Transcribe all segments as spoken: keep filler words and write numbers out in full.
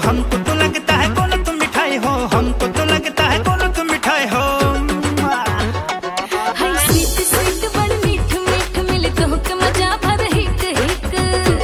हमको तो लगता है कौन तुम मिठाई हो, हमको तो लगता है कौन तुम मिठाई हो। हाय स्वीट स्वीट बड़ मीठ मीठ मिले तो के मजा भर हिक हिक।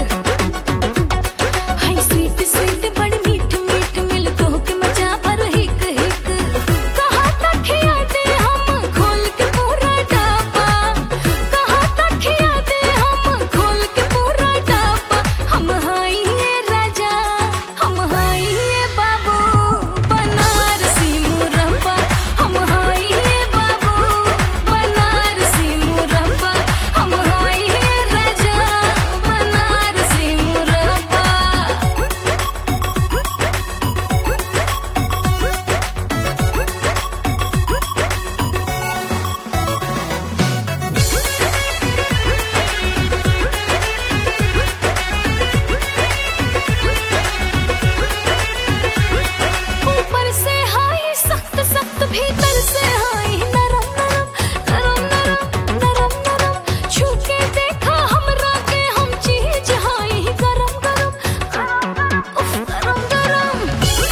हाय स्वीट स्वीट बड़ मीठ मीठ मिले तो के मजा भर हिक हिक। कहाँ तक यादे हम खोल के पूरा डब्बा, कहाँ तक यादे हम खोल के पूरा डब्बा। हम हाय ये राजा हम हाय ये बाबू बनारसी मुरब्बा। हम हाय ये बाबू बनारसी मुरब्बा। हम हाय ये राजा बनारसी मुरब्बा। ऊपर से हाय सख्त सख्त भीतर से हाय नरम नरम नरम नरम नरम नरम। छू के देखा हमरा के हम चीज हाय गरम गरम उफ गरम गरम।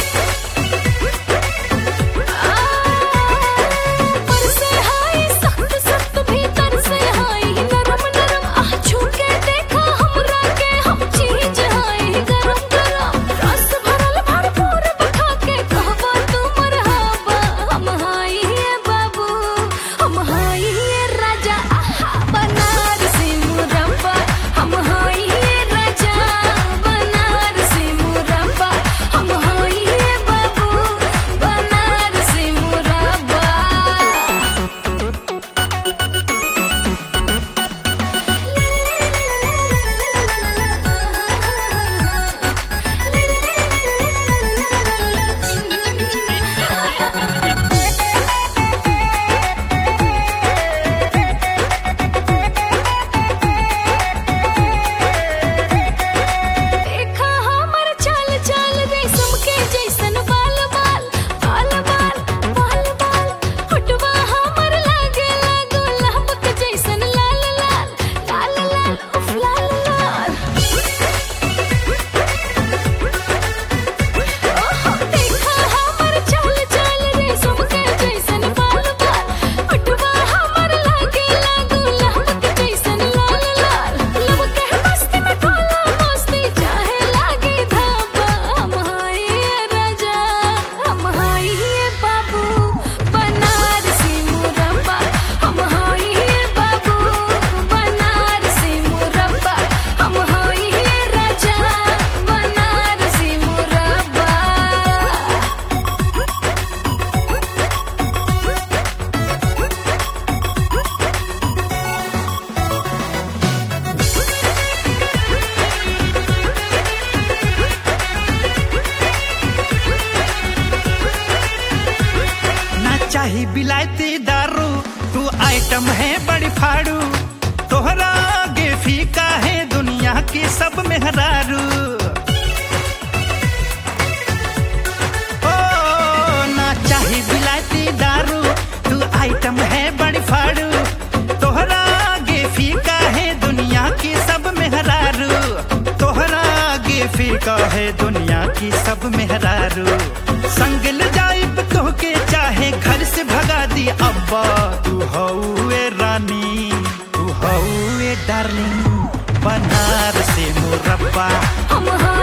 ऊपर से हाय सख्त सख्त भीतर से हाय नरम नरम। आह छू के देखा हमरा के हम चीज हाय गरम गरम। रस भरल भरपूर बखा के कहबा तू मरहबा। हम हाय ये बाबू हम हाय ये राजा आहा बनारसी मुरब्बा। हम हाय ये राजा बनारसी मुरब्बा। हम हाय ये बाबू बनारसी मुरब्बा। देखा हमर चाल चाल रेशम के जैसन बाल बाल बाल बाल बाल बाल। होठवा हमर लागे लागो लहब के जैसन लाल लाल लाल लाल उफ लाल लाल। ओहो देखा हमर चाल चाल रेशम के जैसन बाल बाल। होठवा हमर लागे लागो लहब के जैसन लाल लाल। लब के मस्ती में खोला मस्ती चाहे लागे धाबा। हम हाय ये राजा हम हाय ये बाबू बनारसी मुरब्बा। हम हाय ये बाबू बनारसी मुरब्बा। हम हाय ये राजा बनारसी मुरब्बा। ना चाही बिलायती दारू तू आइटम है बड़ी फाड़ू, तोहरा आगे फीका है दुनिया की सब मेहरारू। ओ ना चाही बिलायती दारू तू आइटम है बड़ी फाड़ू, तोहरा आगे फीका है दुनिया की सब मेहरारू। तोहरा आगे फीका है दुनिया की सब मेहरारू। संग ले जाइब तोहके चाहे घर से भगा दी अब्बा। तू हौए रानी तू हौए डार्लिंग बनारसी मुरब्बा। हम हाय